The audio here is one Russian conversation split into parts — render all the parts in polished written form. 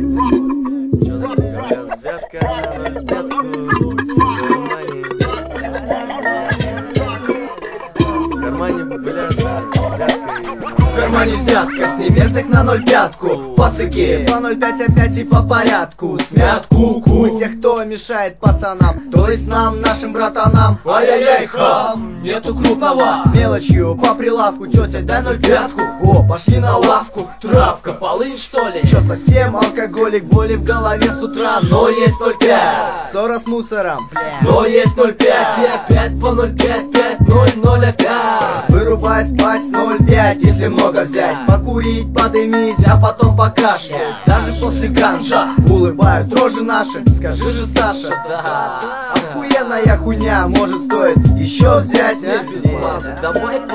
В кармане взятка, с невесток на 0,5. Пацаки, по 0,5 опять и по порядку. Смят куку тех, кто мешает пацанам, то есть нам, нашим братанам. Ай-яй-яй, хам, нету крупного. Мелочью по прилавку, тетя, дай 0,5. О, пошли на лавку. Травка, полынь что ли? Чё, совсем алкоголик, боли в голове с утра. Но есть 0,5. Ссора с мусором, но есть 0,5. И опять по 0,5, 5, 0, 0 опять. Вырубать спать 0,5, если много взять. Покурить, подымить, а потом покашлять. Даже после ганжа улыбают рожи наши. Скажи же, Саша, да, охуенная хуйня, может стоит еще взять, а? Без мазы, давай по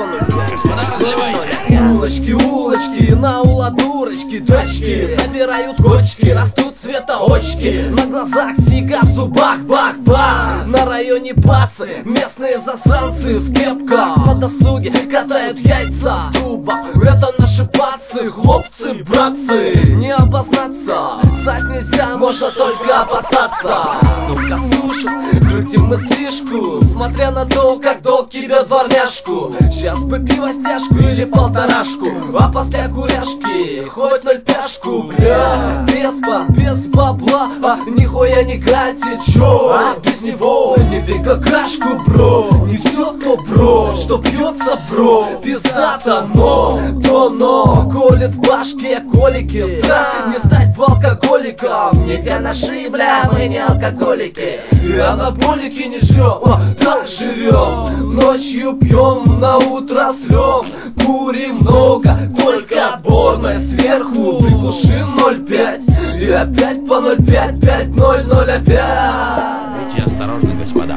0,5. Улочки, улочки, на ула дурочки, дочки собирают кочки, растут цветоочки. На глазах снега, в зубах бах-бах. На районе бацы, местные засранцы в кепках. На досуге катают яйца в трубах. Это наши пацы, хлопцы, братцы. Не обознаться, ссать нельзя, можно только опасаться. Ну-ка слушай, крутим мы стрижку, смотря на то, как долг тебе дворняжку. Сейчас бы пиво стяжку или полторашку, а после куряшки хоть 0,5, бля. Без бабла, нихуя не катит, чё? Без него не бей какашку, бро. Не все то, бро, что пьется, бро. Пиздато, но колет в башке колики. Страх не стать алкоголиком. Не для наши, бля, мы не алкоголики. И анаболики не жрем, так живем. Ночью пьем, на утро срем. Курим много, только отборное сверху. Приглушим 0,5 и опять по 0,5, 5, 0, 0 опять. Будьте осторожны, господа.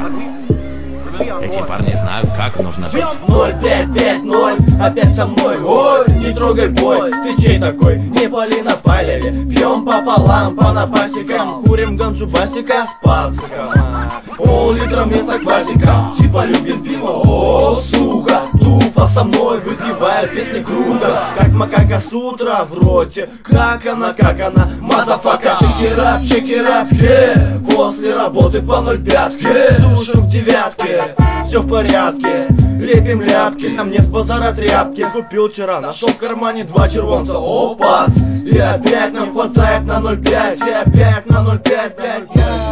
Эти парни знают, как нужно жить. 0,5, 5, 0, опять со мной. Ой, не трогай бой, ты чей такой? Не пали на палеве. Пьем пополам, по напасикам. Курим ганджу басика с пациком. Пол-литра вместо квасика. Типа любим пиво, о, сука. Тупо со мной выпивая песни круга. Как макака с утра в роте. Как она, мазафака. Чекерап, после работы по 0,5. Душим в девятке, все в порядке. Лепим ляпки, нам нет с базара тряпки. Купил вчера, нашел в кармане 2 червонца. Опа, и опять нам хватает на 0,5. И опять на 0,5, 5.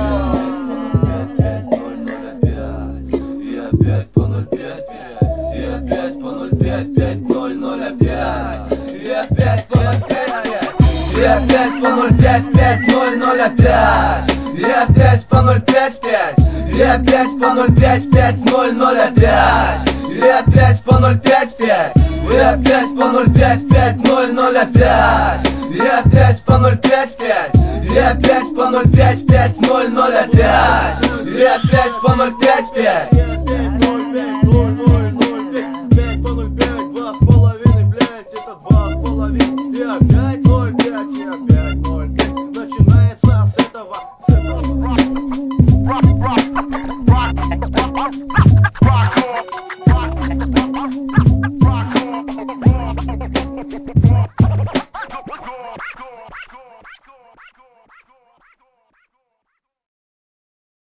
И опять по 0,5, 5. И опять по 0,5, 5, 0, 0 опять. И опять по 0,5. И опять по 0,5, 5, 0, 0 опять. И опять по 0,5, 5. И опять по 0,5, 5, 0, 0 опять. И опять по 0,5, 5. И опять по 0,5, 5, 0, 0 опять. И опять по 0,5, 5. И опять по 0,5, 5, 0, 0 опять. И опять по 0,5, 5. Rock on.